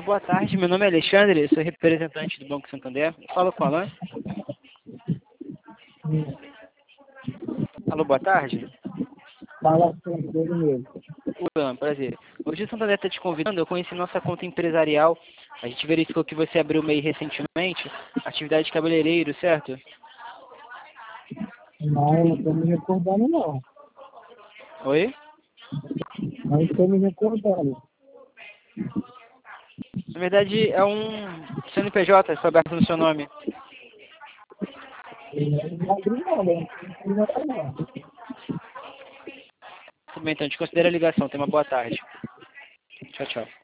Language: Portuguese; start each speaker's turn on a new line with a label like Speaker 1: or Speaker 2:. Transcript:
Speaker 1: boa tarde. Meu nome é Alexandre, sou representante do Banco Santander. Falo com o Alan. Alô, boa tarde.
Speaker 2: Fala assim, dele mesmo.
Speaker 1: Alan, prazer. Hoje o Santander está te convidando. Eu conheci nossa conta empresarial. A gente verificou que você abriu o MEI recentemente. Atividade de cabeleireiro, certo?
Speaker 2: Não estou me recordando, não.
Speaker 1: Oi?
Speaker 2: Não estou me recordando.
Speaker 1: Na verdade, é um CNPJ, foi aberto no seu nome.
Speaker 2: Não abri nada, não abri nada.
Speaker 1: Tudo bem, então, a gente considera a ligação. Tenha uma boa tarde. Tchau, tchau.